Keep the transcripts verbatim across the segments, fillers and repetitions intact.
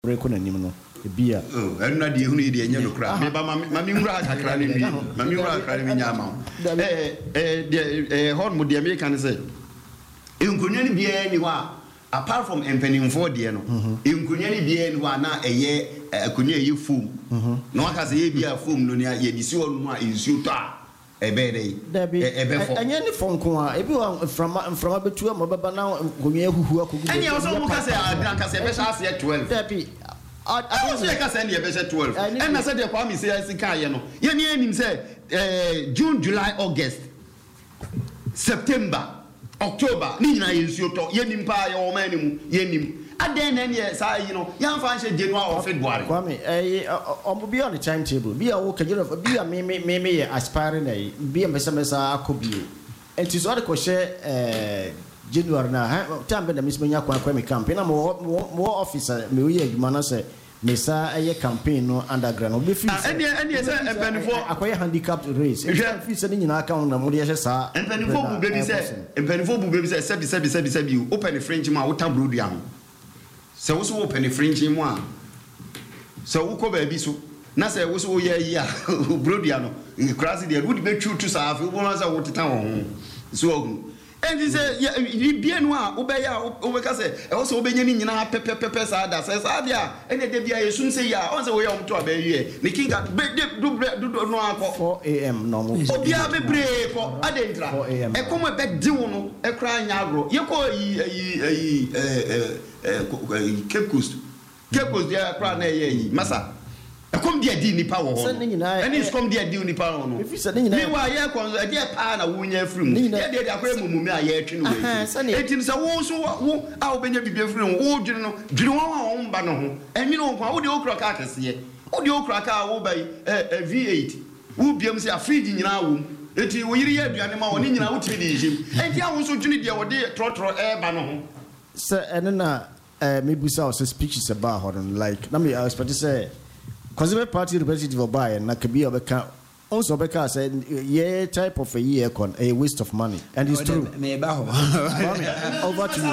break on animal. Beer. Oh, I'm not the only the yellow crab. Mammy Raka, Mammy Raka, eh, eh, Hormud, the American said. You couldn't be anyone apart from empening for Diano. You couldn't be anyone now a year, a cunia you fool. No one has a year fool, no near ye disown in Suta. A bad day. And any phone call, everyone from from up to a mobile now, who could. And you also can say, I drank as a special at twelve. I was like I said, you're twelve. And I said, your family says, Kayano. Your name said June, July, August, September, October. Nina is your talk, Yenim Pie or Manim, Yenim. And then, and yes, I, you know, young fancy January or February. Kwame, I be on the timetable. Be a walker, you know, be a maybe aspiring, be a messa could be. And tis all the crochet. January now, time the Miss Mania Kwame campaign. I'm more more officer, me man say, Mesa a campaign no underground. And yes, and Pennyfo acquire handicapped race. If you sending in account, Modiasa, and Pennyfo baby said, and Pennyfo baby said, seventy, seventy, seventy, seventy, you open a French man, what time brood young. So also open a French in one. So who cover Bisu? Nasa was all year, yeah, Brodiano, in Crassi, there would be true to South, one as I want to town. So. And he said, yeah, bien noir, obey, obey, also obeying in our pepper pepper sada says, ah, yeah, and the day I soon say, yeah, on the way up to a baby. The king got big do no four a.m. normal. Oh, yeah, be brave for Adentra. four a.m. A come back down, a crying agro. You call ye a Cape Coast. Cape Coast, yeah, crying, Massa. Come dear Dini power, and it's come dear Dini power. If you said, meanwhile, yeah, a dear pan, a woman from the Mumia, yeah, it is a also I'll be a different, oh, you know, do you want Bano, and you know, how the old crackers here, all the old cracker will buy a V eight, who be a feeding in our womb. It will hear the animal in our television, and you also need your dear trotro air bano. Sir, and then maybe saw speeches about her, like, let me expect to say. Consumer Party representative of Bayern, Nakabia Beka, also Beka said, yeah, type of a year con a waste of money. And it's true. Over to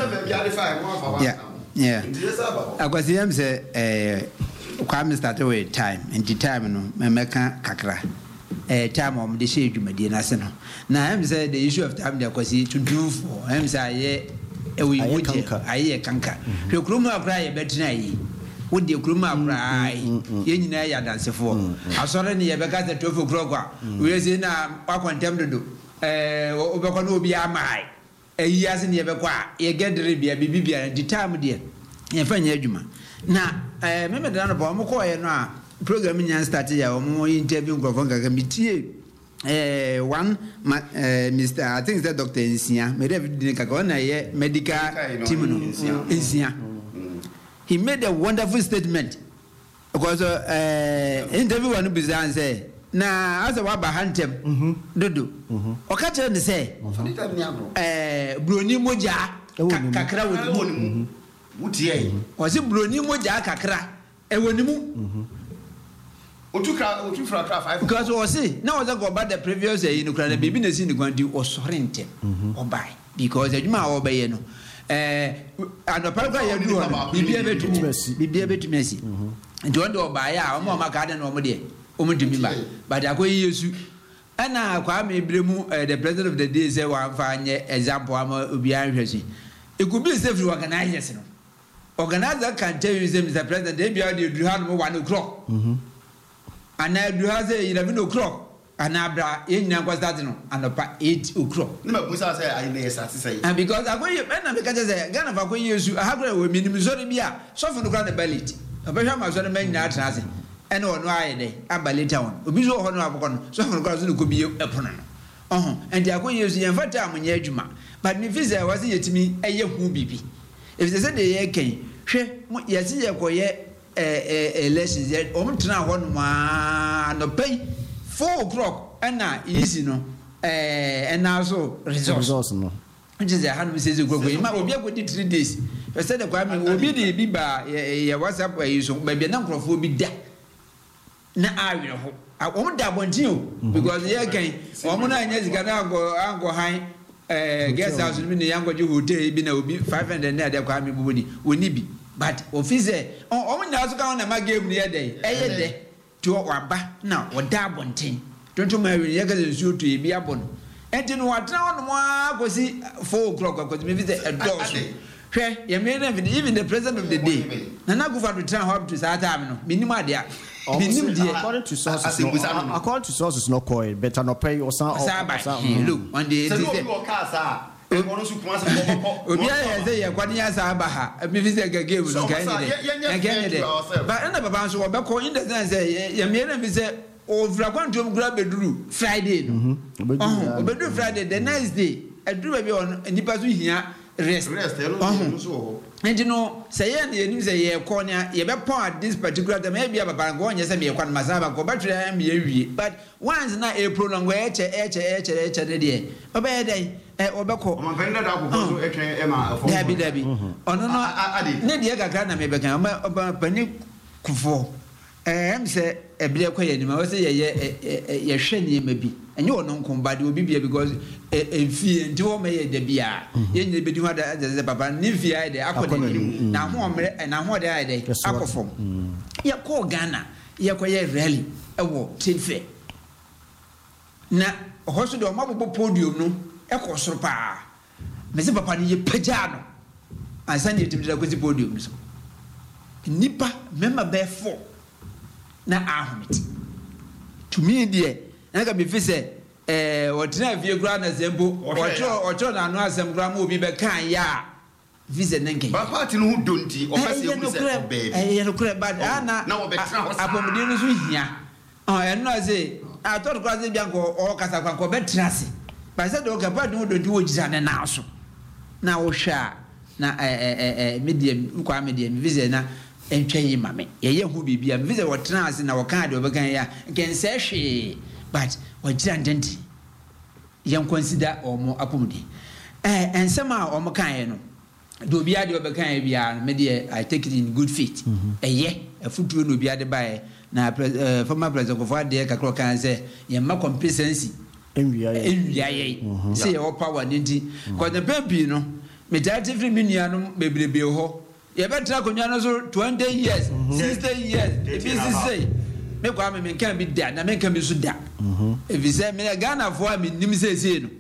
you, yeah, yeah. I was the answer, Kwame started with time, and the time, no, Meka Kakra, a time of the shade you made in Arsenal. Now, I'm said the issue of time there was to do for him, say, we would I canker. To Kruma cry a better. Would the Kruma cry? Yenina dance for. I saw any Rebecca the twelve o'clock. We are in a contempt. Eh, Obacano be a my. A years in Yabaqua, ye get the Ribia, Bibia, and the time, dear. And find Yajuma. Now, I remember the Anapomoko and programming and started our more interview Governor Committee. Eh, one, Mister I think that Doctor Insia, made everything a medical team Insia. He made a wonderful statement because uh, interview one bizarre say na as a waba hantem dodo o ka tell me say eh broni moja kakra wonimu wutie o se broni moja kakra e wonimu otukra otufra kra five because o say na o go back the previous year no kra na baby na si ni kwandi o sorente o buy because adwuma o be ye no eh anopalwa ya du bibia betumesi bibia betumesi nti wonde obaye a omo maka de no omo de omo dimi ba but akoyi yesu ana kwa me bremu the president of the day say wan fa anye example am obi an hwesi it could be safe organizers no organizer can tell you say Mister President they be dey do hand mo one o'clock mhm ana do ha say eleven o'clock anabra yenyina kwa start no anopa eight o'clock na mabusa say I na start say and because akoyi na me ka say Ghana fa akoyi yesu ahakra we minimum zori bia so for no kra na ballet obehwa ma so na manya atrase ene ono aye dey abaleta won obi so ho no aboko no so for no kra so no ko bi epono no oh and akoyi yesu yen fata amunye adwuma but me visa was yetimi eye hu bibi if they say dey ken hwe yesi ye koye eh eh elections ye omtena ho no ma no pay four o'clock and now easy no eh and now so resource no which is a hand says go go ma obi agodi three days I said the kwame obi dey bi ba ya WhatsApp ayi so ba bi na nkrofo bi da na awe ho o da bontin o because ye kan o mo na anya zika na go ango han eh guest house bi na yango ji hotel bi na obi five hundred na da kwame bubodi oni bi but officer o o nya so ka na ma game ne dey eye de to waba na oda abonten tonto ma wi ye ga nsuo to e bi abon enti no watra no mo akosi four o'clock akosi me visit a door so hwe ye me na even the president of the day na na go for to try help to that time no minimum dia according to sources no, according to sources no coin better no pay or some look on the obi aye say ye kwani ya sa aba ha me visit game no kan ni de but na baba so obeko in the sense say ye me na visit over kwantum grab beduru Friday no obedu Friday the next day eduru be on nipa so hia rest rest elo so and no say ye na nim say ye ko na ye be pon at this particular time maybe baba ngo onye say me kwan masaba ko battery am ye wie but once na April no ngo eche eche eche eche de de baba ye dey eh obeko o man penda da ko so etwen e ma afo dabi dabi ono no ne de kakra na me be kan oba pani kufo eh em say ebile kwa ye ni ma say ye ye ye hwe ni ma bi enye ono nkomba de obi bia because efie nti wo me ye de bia ye nyine bedi ho da ze papa ni fie de akode ni na ho omre na ho de ai de akofom ye ko Ghana ye kwa ye rally ewo tinfe na hoso de o mabobo podium no e ko soro pa me se papa ni ye pagya no ansa ni timdi da ko si podium so nipa member be four na ahomit to me there na ka be fi say eh wotina fie gra na sembo ocho ocho na no asem gra ma obi be kan ya visa nanke ba party no hu donti o fa se hu se baby eh no kure bad na na obe tra ho sa apomde no so hia oh eh no say a to kwa se bia ko o kasa kwa ko be trase ba se do ka ba no donti wo jira na na so na wo hwa na eh eh eh medium kwa medium visa na entwe mame ye ye hu bibia visa wo trase na wo kan de obekan ya kense hwe but wajira ndenti yan consider omo apomde eh ensema omo kan no do bia de obekan bia me de I take it in good faith eye afutuo no bia de bae na former president of de kakro kan say ye ma competency enwia ye enwia ye say your power ndenti ko the baby no me dati free minia no bebrebe ho ye betra konwa no so twenty years sixty years if you say me kwa me me kan bi da na me kan bi so da if you say me Ghana for me nim say say no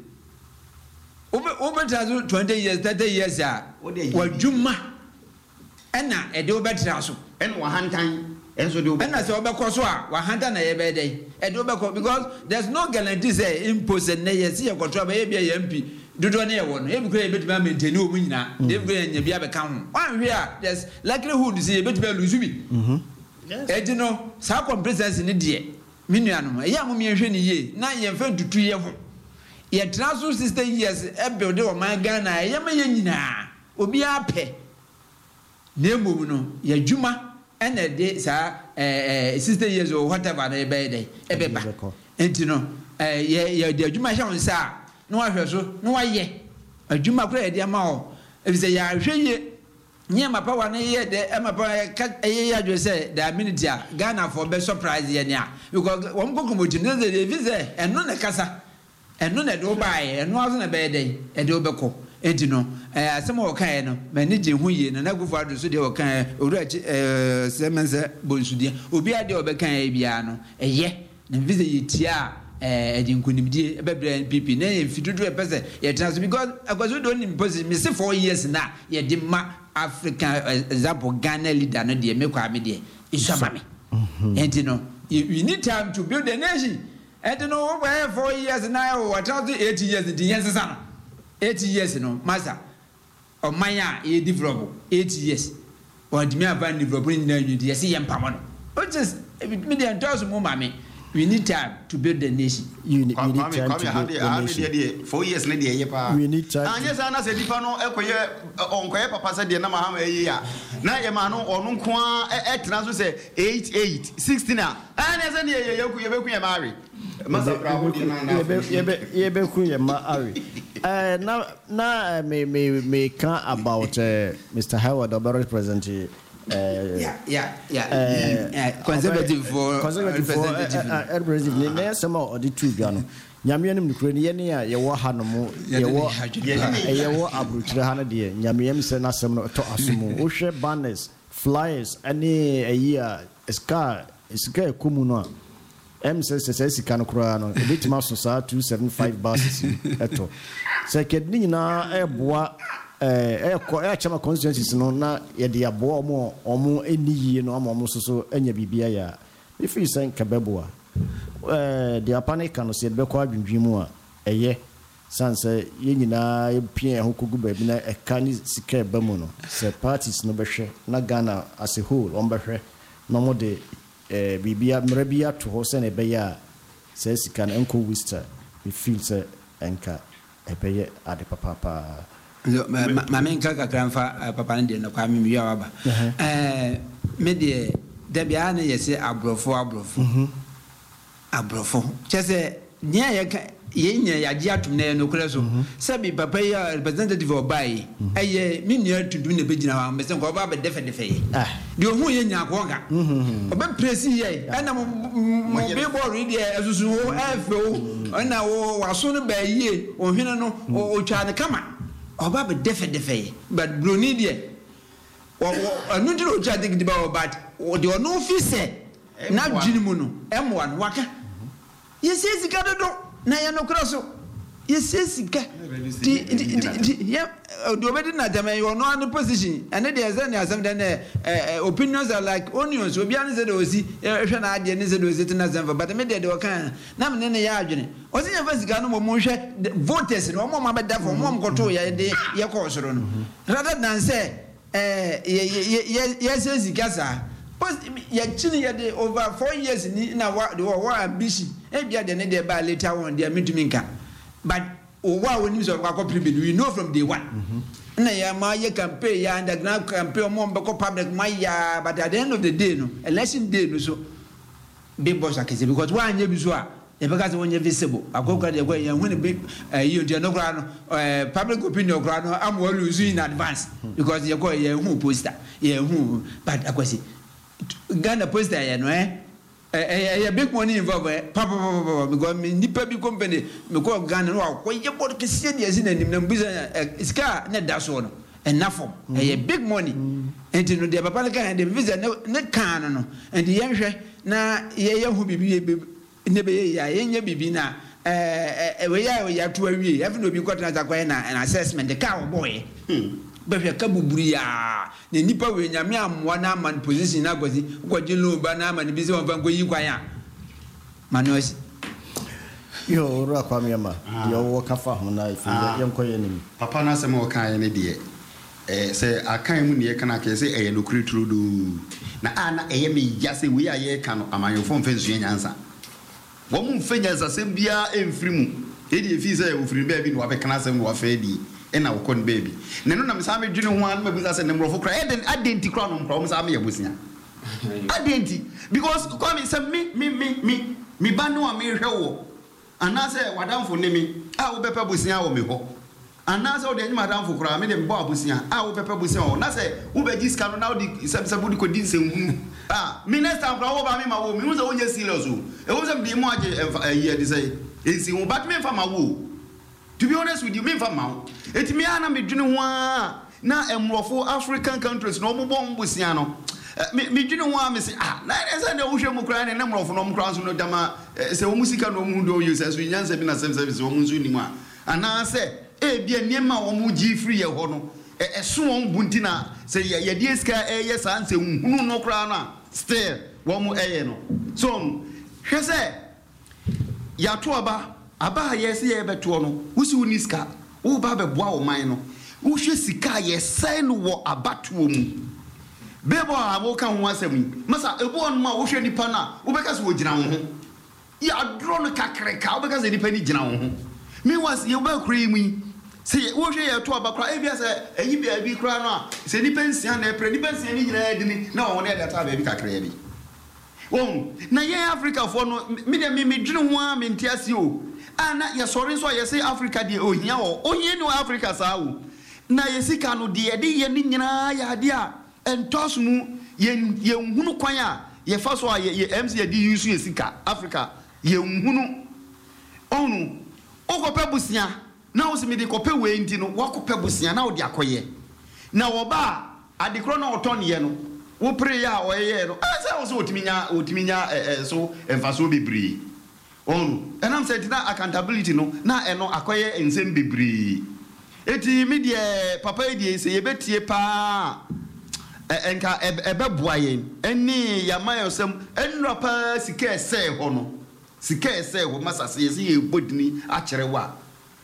obe obe tra so twenty years thirty years a wadwuma ena e de obe tra so en wa hantan enso de obe ena say obe koso a wa hantan na ye be dey e de obe ko because there's no guarantee say impose na ye see ye control ba ye bia ye M P dodo na ye wo no e bi ko ye betima maintain o mu nyina e bi ko ye nya bia be kan ho wan hwe a there's likelihood say ye betima lose bi mhm edi no sa complacency ni de minuanom ya mo me hwe ni ye na ye fa dutu ye ho ye transfer sixty years e build o man Ghana ye ma ye nyina obi ape na emom no ye dwuma ena de sa eh sixty years or whatever na e be dey e be ba enti no eh ye ye de dwuma hwe nsa no wa hwe so no wa ye adwuma kura ye de ma o e bi se ya hwe ye nye mapawa na ye de e mapawa ka ye ya dwe say the minute a Ghana for be surprise ye nia because won kokomoti no de visa eno na kasa eno na do bae eno aso na be dey e de obeko enti no eh asem o kan no mani je hu ye na na gufu ado so de o kan owura eh semense bonsudia obi ade obekan e bia no eye na visa ye tia eh edinkunimdie e bebre N P P na ye fitudu e pese ye transfer because akwaso do nim pose me say four years na ye di ma African example Ghana leader no de me kwa me de isama me enti no you need time to build a nation enti no we four years na o what eighty years di yen sesa no eighty years no masa o manya e develop eighty years o di me aban develop ni na yudi ye se ye mpamo no which is me de entos mo mame we need time to build the nation. You need, you need time to build the nation. Four years na dey pa. We need time. Anya sa na se dipa no ekoye onkoye papa se dey na ma ha eyi ya. Na ye ma no onu nko a etena so se eight eight sixteen a. Anya se ne ye ye ku ye be ku ye mari. Masa pra ho dey na na. Ye be ye be ku ye mari. Eh na na me me me can about uh, Mister Howard Obero represent yeah yeah yeah conservative for conservative for representative ne sama odi tu bia no nyame anim nukure ne yene a ye wo ha no mo ye wo ye wo abrochire ha no de nyame yam se na sem no to asomo wo hwe banners flyers ani ayi a ska ska ekumu no M says says can cry no a bit mass so two seventy-five buses eto second ni na e boa eh e chama constituencies no na ye de aboa omo omo eniyi no omo so so anya bibia ya if you say kabeboa eh the panic can say be kwa adwindwimu a eye sanse ye nyina e pie ho kogu ba bi na e kani sika ba mu no se parties no be hwe na Ghana as a whole on be hwe no mo de eh bibia mrabia to ho se na be ya se sika na enko wister we feel se enka e be ye ade papa pa ma men ka ka kramfa papa ne de no kwa mi ya waba eh me de de bia na yese abrofo abrofo abrofo chese nya ye ka ye nya ya ji atum na no kura so sabi papa ya representative obai eye mi nya tudu na be gina wa me se ko ba be defe defe ye de ohu ye nya ko ga oba presi ye ana mo be ball read ye asusu o efe o ana wo waso no ba ye o hwene no o twa ne kama oba be defe defe ye but broni de o anu diro twa de gidi ba o but o de no fi se na dwini mu no em one waka ye se sika do na ya no crosso yes sika di di ya do obedi na jama you no an position and there is any asem then opinions are like onions obi an say do si hwe na ade ne say do si na zemva but me dey do kan na me ne ya adwene o se ya fa sika no mo hwe voters no mo ma beda for mo mo koto ya de ye ko soro no rather than say eh yes sika sa ya chini ya de over four years ni na wa de wa ambition e bia de ne de ba later on de metumi nka but o wa woni so kwa compliment we know from day one na ya ma ye campaign ya underground campaign mo mbeko public ma ya but at the end of the day no election day no so big boss akese because wa anya bi so a e be ka se wonye visible akokra de kwa ya woni big you de no kra no public opinion kra no am wa lose in advance because ye kwa ye hu poster ye hu but akwasi Ghana poster ya no eh eh big money involved papa papa because me nipa bi company me ko Ghana no akoye board kese de asi na nim na mbisa iska na da so no enough eh big money enti no de papa le kan de visa ne kan no enti ye hwe na ye ye hu bibi ne be ya ye nya bibi na eh we ya ya to awie every no bi ko tana za kwa na assessment the car boy befia kabuburi ya ne nipa we nyame amwa na man position na gwazi gwaji lo ba na man bi se won fa ngoyi kwa ya manosi yo ro akwa miama yo wo kafa ho na ife ye nkoye ni papa na se mo kan ne de eh se akan mu ne kana ke se eye no kritrudu na ana eye me ya se we aye ka no amanyo fo mfa nsuye nyansa wo mu mfa nyansa se bia emfiri mu e de fi se ofiri ba bi no abekana se mo wa fa di ena wokon baby neno na msa me dwene ho an mabuza se nemrofo kra eden identity kra no mpro msa me yabusia identity because come me say me me me me me ba no a me hwe wo ana se wadamfo ne me a wo bepa busia wo me ho ana se wo de nyima damfo kra me de mbo abusia a wo bepa busia wo na se wo be diska no na wo di sebsebu di ko di nsehunu ah minister kra wo ba me ma wo me hu se wo nya serious o e wo se me di mo age e de say ensi wo bat me fa ma wo. To be honest with you, me from Mount. It me ana me dwene ho a na emrofo African countries no mo bom busia no. Me me dwene ho a me say ah na ese na wo hwe mo kra ne emrofo no mo kra so no dama se wo musika no mo do you say so nyansa bi na sem service wo mo nzu ni mu a. Ana se e bia niema wo mo gi free ye ho no. E so won bunti na se ye de ska e ye sa nse hunu no kra na still wo mo eye no. So hwe se ya to aba aba yes ye beto no wusi uniska wo ba be boa wo man no wo hwe sika ye sai no wo abatuo mu bebo a wo kan ho asem masa ebo no ma wo hwe nipa na wo beka se wo gina wo ho ya dro no kakreka wo beka se nipa ni gina wo ho me was ye ba kra mu se wo hwe ye to aba kra e bia se eyi bia bi kra no a se nipa nsia na e pre nipa nsia ni gina edini na wo ne da ta ba bi kakra bi wo na ye Africa for no me de me me dwene ho a me ntiase o ana ya sorry so ya say Africa de ohia o ohia no Africa saa wo na yesika no de de ye ni nyina ya de a entos mu ye ye nhunu kwan a ye fa so a ye M C D use ye sika Africa ye nhunu onu okope busia na wo se me de kope we nti no wakope busia na wo de akoye na wo ba adekro na oton ye no wo pray ya o ye no ase wo so otiminya otiminya so emfa so bebree onu enam say na accountability no na eno akoye ensem bebree eti me de papa e de se ye betie pa enka ebe boayen eni yama yosem enra pa sika ese ho no sika ese ho masase ye se ye bodini a kyerewa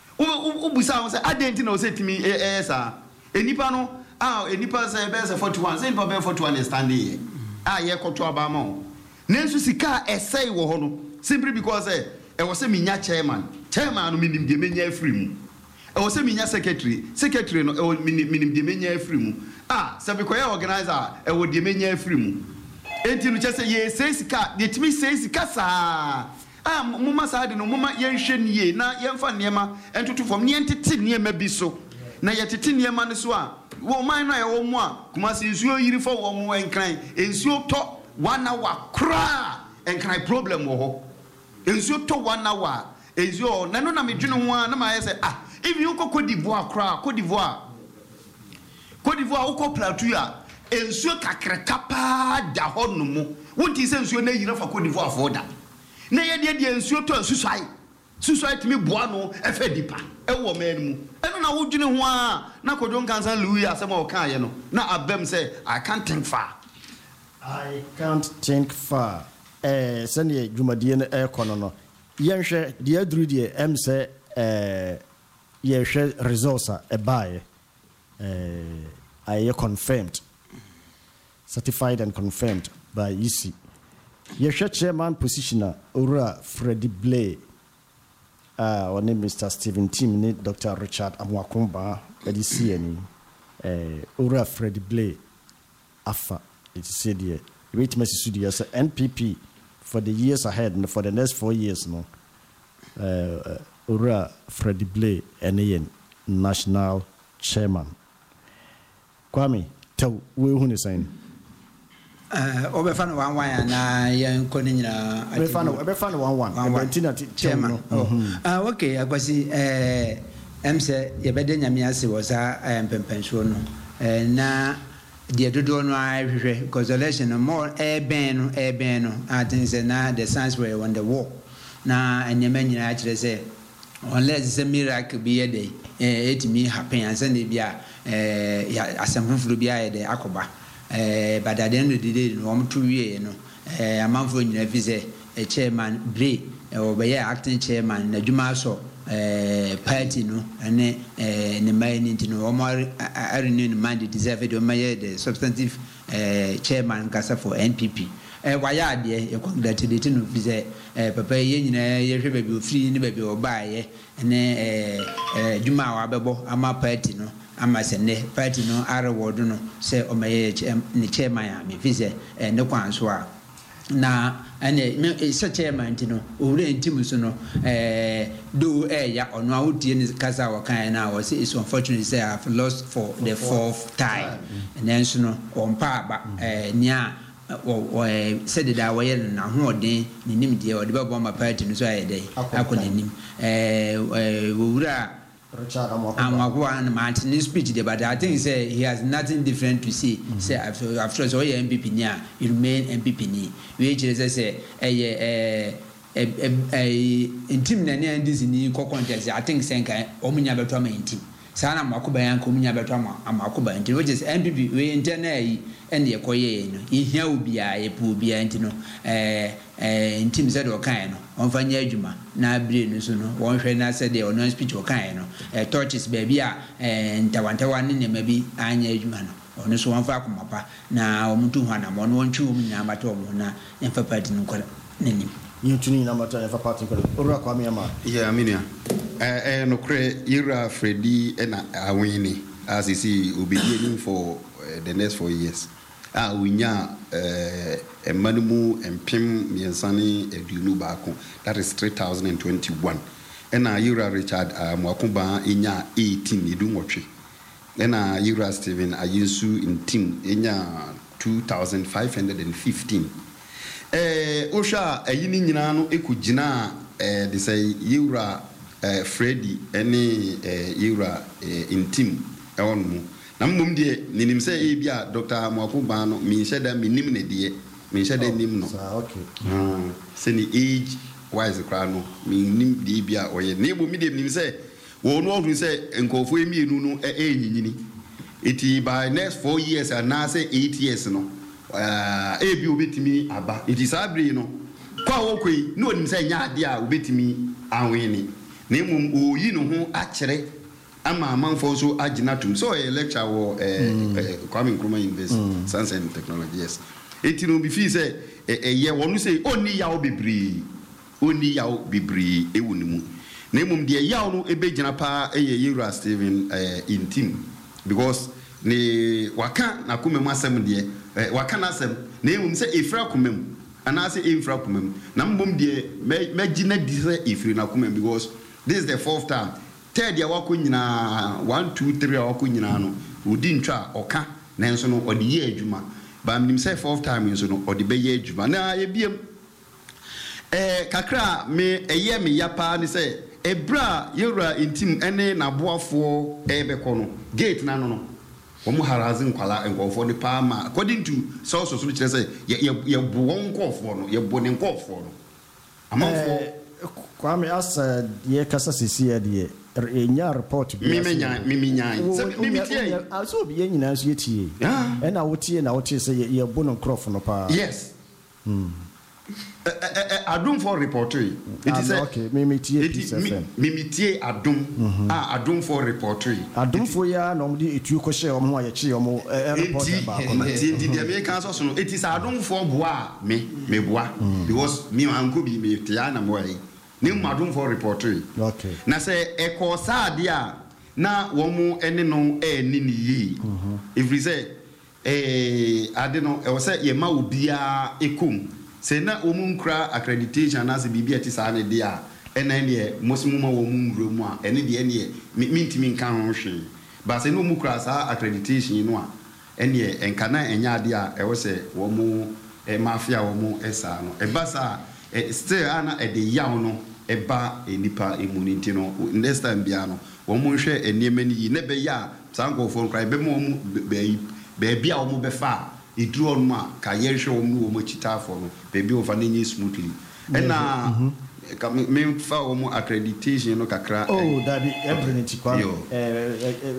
u busa wo se adenti na wo se timi eh sa enipa no ah enipa se be se forty-one se enipa be forty-one is standing here ah ye koto abama o nensu sika ese wo ho no simply because eh e wo se minya chairman chairman no minim de menya free mu e wo se minya secretary secretary no e minim de menya free mu ah se be koya organizer e wo de menya free mu enti no chese ye se sika de timi se sika sa ah muma saade no muma yenhwe nie na yemfa niema entutu fom ne entete niema bi so na yetete niema ne so a wo man no ye wo mu a kuma se nsuo yiri fo wo mu enkran ensuo to one hour kra enkran problem wo ho ensuo to one hour ensuo na no na medwene ho a na ma ye se ah if you go Côte d'Ivoire kra Côte d'Ivoire Côte d'Ivoire wo ko plateau a ensuo kakreka pa da ho no mu wonti se ensuo na yira fa Côte d'Ivoire fo da na ye de de ensuo to susai susai timi boa no efa dipa e wo man mu eno na wodwene ho a na kodon kansan Louis asem o kan ye no na abem say I can't think far I can't think far eh sene dwumadie no e kono no yenhwe de aduru de em say eh ye hwe results e bae eh I confirmed certified and confirmed by E C. Your chairman positioner, Ora Freddie Blay, uh, or name Mister Stephen Tim, Doctor Richard Amwakumba, that is C N E, Ora Freddie Blay, Afa, it is said here. Wait, Messi Studio, N P P for the years ahead and for the next four years, no. Ora Freddie Blay, N A N, National Chairman. Kwame, tell we who is saying. Uh, over fan one one na yan konina be fan be fan one one Valentina chairman ah okay akwasi eh em say ye bede nyame ase wo sa empempenso no eh na de dodo no ahwehwe consolation more eh ben no eh ben no atin say na the signs were on the wall na enyema nyina akire say unless it's a miracle be dey eh etimi happen ansa na bia eh asamfufuru bia ye dey akoba eh but at the end of the day no am to wie no eh amanfo nyina fi say a chairman Blay obeye acting chairman na dwuma so eh party no ene eh ne mai ni ntino o ma are ni mandate deserve the maye the substantive eh chairman kasa for N P P eh waya ade e congratulate no fi say eh papa ye nyina ye hwe ba bi ofiri ni ba bi obaye ene eh eh dwuma wa bebo ama party no ama se ne party no are word no se o maye ni chairman ya me fi say eh ne kwan so a na ane se chairman no owure ntim so no eh do eh ya ono a wodie ni kasa wa kan na o say it's unfortunate say I have lost for the fourth time and then so no on pa ba eh nia o said that way na ho odin ni nim die o de ba bomba party no so ayede akonanim eh owura Richard Amwakuba and Martin speech there, but I think say he has nothing different to say. Mm-hmm. Say after after so you M P P nia, you remain M P P ni. Which is say a a a intim na nia this ni ko contest. I think say kan omunya betwa ma intim. Sana Amwakuba yan ko omunya betwa ma Amwakuba intim. Which is M P P we internal yi and ye koye no. Ihia obi a ye pu obi a intino eh eh intim said o kan no. Onfanya adwuma na abre no so no won hwe na said the no speech o kan no eh torches baby a eh ntawantawa ne ne mabi anya adwuma no ono so wonfa akomapa na omuntu hu na mo no wontwe om na amata om na emfa party no kola nanim yintuni na amata emfa party kola ora kwa me ama yeah aminia eh eh no kre Ira Freddie na awini as you see obedient for uh, the next four years ah winya eh emanumu empim miensani edunu baako that is three thousand twenty-one and na Ira Richard Amwakumba inya eighteen idunwotwe ɛna Yura Stephen Ayinsu in team enya two thousand five hundred fifteen. Eh, Osha ayini nyina no ekugina eh de say Yura eh Freddy ene eh Yura eh, in team e won mu. Na mmom de ninim say e bia Doctor Mwaku ba no mi hye da minim ne de mi hye da nim no. Okay. Ah, say ni age wise kra no mi nim de bia oye. Na ebo mi de nim say wo no ohu say enkofo emienu no e enyinyini. Iti by next four years and now say eight years no. Uh, ebi obetimi aba it is abri no kwa wokoi no nim say nya ade a obetimi anweni na emum oyi no ho akere ama amanfo so agina tum so a lecture wo eh Kwame Nkrumah University Science and Technology yes eti no bi fi say eh ye wonu say oni yawo bebri oni yawo bebri ewunimu na emum de yawo no ebegina pa eye Yura Stephen eh in team because ne waka na kumem asem de eh waka na asem na emum se efra kumem ana se efra kumem na mbom de magina di se efri na kumem because this is the fourth time third year wako nyina one two three wako nyina no odi ntwa oka na enso no odi ye adwuma ba mnim se fourth time enso no odi be ye adwuma na ye biem eh kakra me eye me yapa ni se ebra Yura intim ene na boafo ebekọ no gate na no no omo harazin kwala enkofo ni pa ma according to source so kire say ye ye bo won nkofo no ye bo ne nkofo no amanfo Kwame asa ye kasa sisi ye de enya report bi mi menya mi menya mi mi tie aso bi ye nyina so ye tie e na wotie na wotie say ye bo no nkofo no pa yes mm adum for reportery it is okay me me tie P S F M me me tie adum ah adum for reportery adum for ya no mde etu ko hye omo ya chi omo reporter ba ko ti di di me kan so so no it is adum for boa me me boa because me anko bi me tia na mo yi ni adum for reportery okay na say e ko sa de a na wo mu ene no e ni ni yi if we say eh ade no e wo say ye ma obia ekum say na omunkra accreditation as bibia ti sa ne dia ena ne mosmuma wo munro mu a ene de ene mintimi nka ho hwe ba say no omukra sa accreditation no a ene enka na enya ade a e wo say wo mu e mafia wo mu esa no e ba sa still ana e de yaw no e ba enipa emuniti no next time bia no wo mu hwe enema ni ne be ya sanko fo nkra be mu be be bia wo mu be fa idru on ma ka yerhwe wo mu wo mu chita for no baby over nenye smoothly ena ka me fa wo mu accreditation no kakra oh daddy everything tikwa eh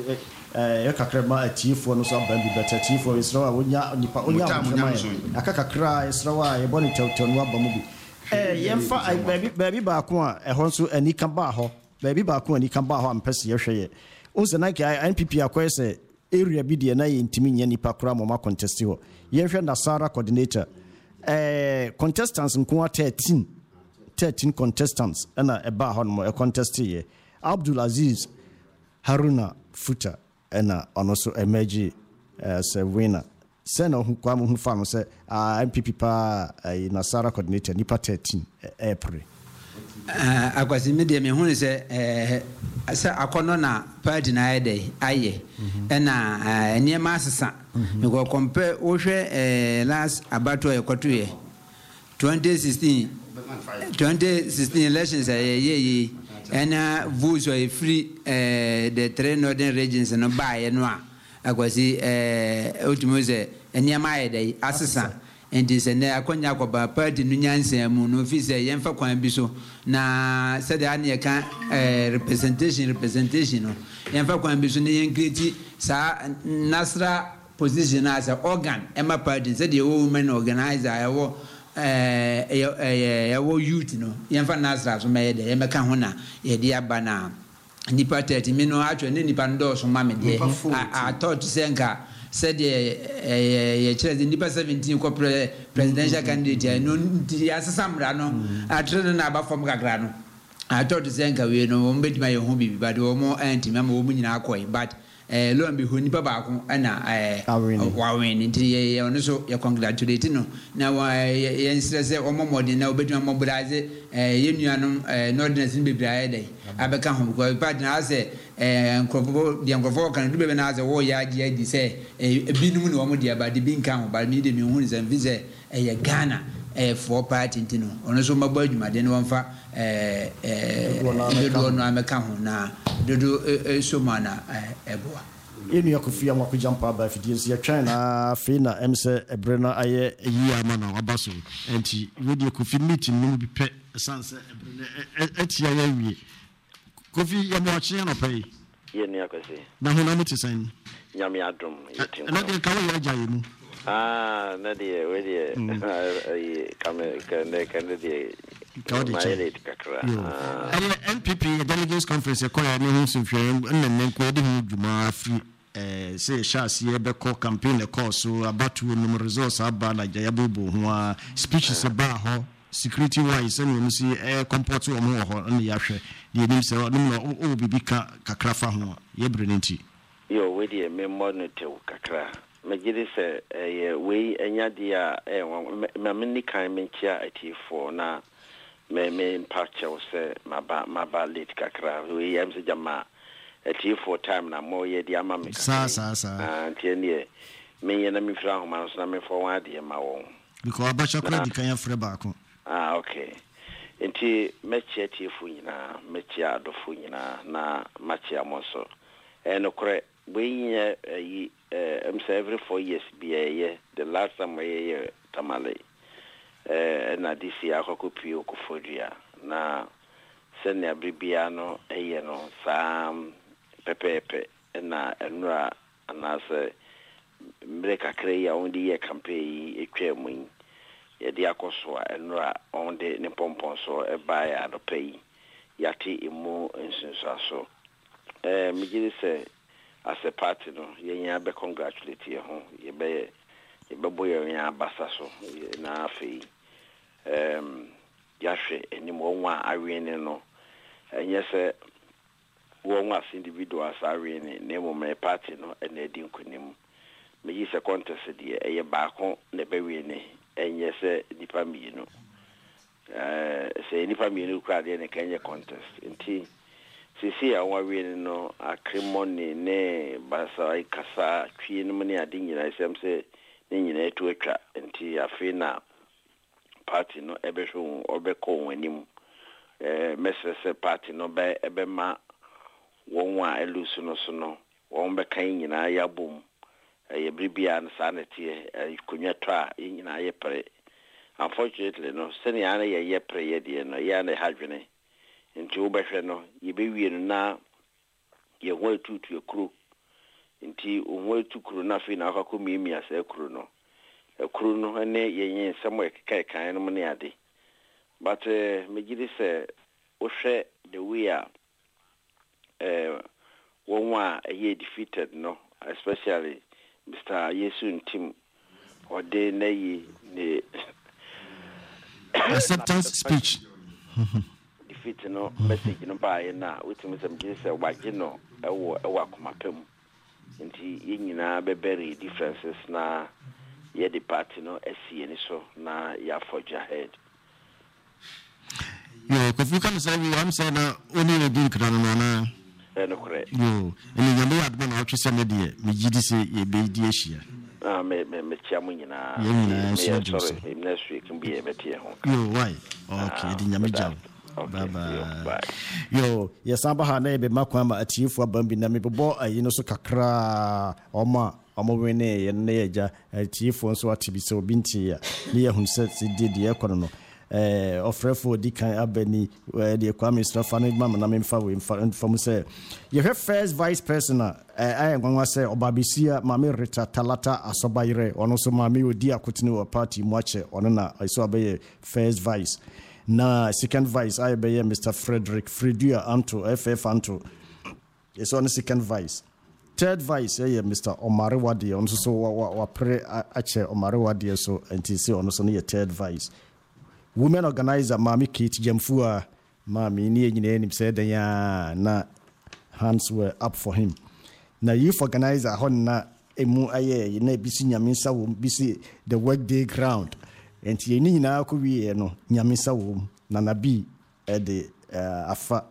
eh eh kakra ma atifo no so ban bi better atifo isra wo nya nipa onya aka kakra isra wa ye boni tewtew no aba mu bi eh yemfa baby baby ba ko a ehon so ani kan ba ho baby ba ko ani kan ba ho ampese ye hwe ye unse na ka N P P akwese area bi de na ye ntimi nya nipa kura mo ma contest ho ye hwe na Sara coordinator eh contestants nko thirteen thirteen contestants na eba ho no e contest ye Abdul Aziz Haruna Futa na ono so emerge as a winner sena hu kwa mu fa no se N P P pa na Sara coordinator nipa thirteen April Uh, akwasi me de me hu se eh asa akono na party na ayede aye na eniema asesa me go compare wo hwe eh last abato ekoto ye twenty sixteen elections eh ye ena votes were free eh the three northern regions no buy no a akwasi eh ultimo se eniema ayede asesa and is an akonya kwa party no nyansa mu no fi say yemfa kwan bi so na said an can representation representation no yemfa kwan bi so ne yen create sa nasra position as an organ ema party said the women organizer ewo eh ewo youth no yemfa nasra so me de yemeka ho na ye de aba na nipa thirty me no atwe ne nipa ndo so ma me de I thought senka said ye chere the nipa seventeen ko presidential candidate no di asesamra no atre na aba form kakra no I thought senka we no mbedima ye ho bibi but wo mo anti mama wo nyina akoi but eh lo ambi honi pa ba ko ana eh wa win nti ye ono so ye congratulate no na wa ye nsire se omomode na obeduma mobraze eh ye nuanom eh nordness ni bebra dai abeka ho ko pa na se eh nkrofo de nkrofo kan du bebe na se wo ya agi adi se ebinum no omode aba de bi nka ho ba mi de mi hu nse mfize eh ye Ghana eh for party ntino ono so mabɔ adwuma de no wamfa eh eh dodo no ameka ho na dodo so mana eh eboa enu yakofia mwa kujampa ba fidie ya China fina emse ebrena aye yi amana abaso enti wodi kofi meeting no bi pe sanse ebrena etia ya wie kofi ya mo chia no pay ye ni akwese na ho na muti san nyame adom yetim na de ka wo ya jaye mu ah na de we de ai kame kande kande de Kawadi kakra ah N P P delegates conference e koya ne hu sunfie nnen ko de hu dwuma free eh say chance ye be call campaign e call so about no results aba na jayabobo ho a speeches ba ho security wise and we see eh comport o mo ho na ya hwe de nim se no no o bibi ka kakra fa ho ye brenenti yo we de me monitor kakra megiri se eh we enya dia eh ma mini kan menchia atifo na me me impact you say maba maba late kakra we am se jama atifo time na mo ye dia ma me sa sa sa ah tienie me ye na me fra ho ma so na me for one dia ma won because abacha credit kan ya frɛ baako ah okay enti mechi atifo nyina mechi adofo nyina na machi amoso eno kore we ye yi em say every four years be ye the last time we ye tamale eh na this year akokopi okofodua na senya bibia no eye no sam pepepe na enura anase mreka kreya ondi ye campaign etwemu ye dia koso enura onde ne pompon so e ba ya do pay yati imu nsunso so eh migiri se as a party no ye nya be congratulate ye ho ye be ye be boye nya basa so na afi um yahwe enim wonwa awene no enye se wonwa individuals awene ne mo me party no na edi nkunim me yi se contest de eye baako na be wene enye se nipa mienu eh se nipa mienu kra de ne kanye contest nti sisi a wawene no akrimoni ne basa ikasa twie no ne ade nyina isem se ne nyina etu atwa nti afi na party no ebe hwo obekọ wanim eh mesese party no be ebe ma wonwa elusu no so no won be kan nyina ya bom eh bribia na sanete eh kunwa to a nyina ye pre unfortunately no sene ya na ye ye pre ye de no ya na hadwene nti obehwe no ye be wie no na ye ho tutu ekuru nti o ho tukuru na fi na akako miemi asa ekuru no ekuru no ne ye yin semo kai kai no ne ade but eh megidi se o hwe the way a eh wonwa ye defeated no especially Mister Yesun team or de na yi ne acceptance speech defeat no message no by na wetin some say say waje no ewo ewa komapem nti yinyina be very differences na ye the party no esi ni so na ya forge ahead yo ko fu kan say we am say na oni e din kran na na e no correct yo eni nyame adbo na otwe se me de me gidi se ye be di ehia ah me me me tia mu nyina ye so sorry next week can be e betie ho yo why okay di nyame jam bye bye yo yesamba ha na ebe makwa ma atifu abambi na mebebo ayi no so kakra oma omo wene ye na ye ja atifu nso atibi se obi nti ya ne ye hunse di di ekono no eh ofrefo di kan abani de Kwame Strafa na mama na memfa we mfa say ye first vice president eh ayi gwanwa say obabisia mama Rita Talata Asobayire ono so mama odi akotini wa party muache ono na iso abaye first vice na second vice I be Mister Frederick Fredua Anto F F Anto is on second vice third vice eh Mister Omare Wadi on so wa wa pre ache Omare Wadi so enti se on so ne third vice women organizer Mami Kate Jamfua Mami ni nyina enim se dan ya na hands were up for him na youth organizer hon na emu aye na bisi nyamensa wo bisi the work day ground enti eni nyina ko wie no nyamensa wo na na bi e de afa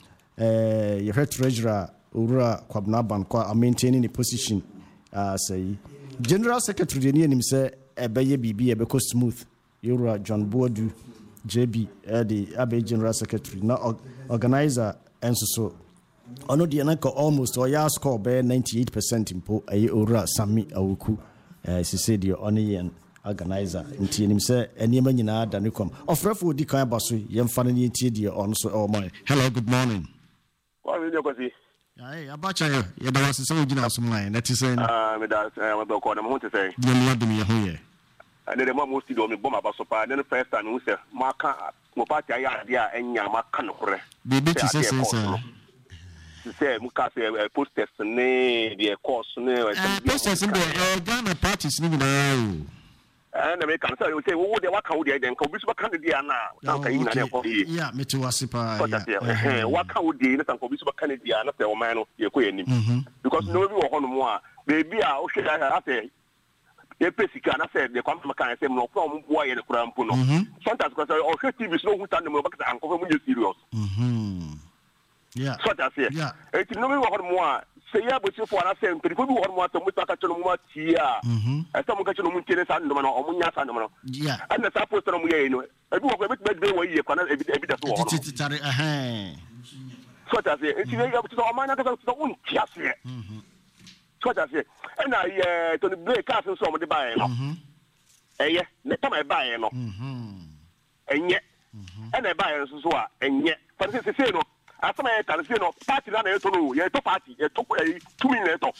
eh your treasurer Ura Kwabna Bankwa are maintaining a position as a general secretary. The name say Ebeye Bibi Ebeko Smooth. Ura John Boadu J B the Abe general secretary. Now organizer and so so. Ono di anako almost or ya score by ninety-eight percent impo ayi Ura Sami Awuku. Eh she said the only organizer. Nti nim say enema nyina da ne kom. Ofrefo di kan baso yemfa ne tie die on so oh my. Hello, good morning. What are you going? Hey, abacha yo, ye da wase so gina so line. That is saying ah me da eh we call them who to say. Ye no adum ye ho ye. And the mo most do me bomb abaso pa, then first time we say ma kan mo party aya dia enya ma kan kore. Bibi ti say say say. Say mo ka say posters ne the course ne. Eh posters in the Ghana parties ni na. And America say we say wo dey waka wo dey den ka obi so kan dey na san ka yin na dey ko yi. Yeah, me to wasipa. Yeah. Waka wo dey na san ka obi so kan dey na say o man no ye ko yanim. Because no bi wo ho no mo a baby a o hwe da say ye pesika na say the kwam kan say no from bo ye de kura mpo no. Sometimes because o hwe T V so hu stand mo ba ka anko mo je serious. Mhm. Yeah. So that's it. Yeah. Et no bi wo ho no mo a say ya bo se fo na say mpedi ko bi wo ho no mo to mo ta ka chono mo tia. Mhm. Esa mo ka chono mo tiene sa ndo no o mo nya sa ndo no. Yeah. And the support no mo ye no. Ebi wo ko ebi be wo ye kwana ebi ebi da so wo. Titi tare eh. So that's it. Enti ya bo so o ma na ka so un tia se. Mhm. So that's it. And I to the break cast so mo de ba no. Mhm. Eh ye, ne ta ma ba ye no. Mhm. Enye. Mhm. And I ba ye so so a enye. For say say no. Asama e kan say no party na na to no ye to party ye to two million to.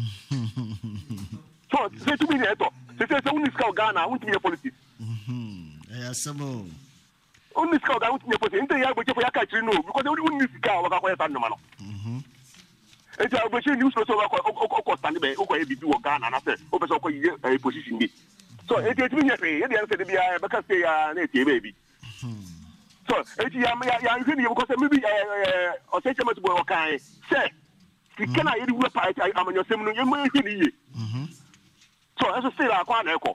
So say two million to. Say say uni ska Ghana unti ye politics. Mhm. Eh asamo. Uni ska Ghana unti ye politics. Inte ya go je for ya ka chiri no because uni ska wa ka ko tan no ma no. Mhm. Enti a go che news so wa ko ko stand be ko ye bibi wo Ghana na say o be so ko ye position bi. So e ti mi ye pe ye dey say dey bia be ka say ya na tie baby. Mhm. So, eti ya ya ya you because maybe eh o say chama to boy o kan say ki kana yiri we pa amanyo sem no yemu ehwe ni ye. Mhm. So, eso say la kwa na eko.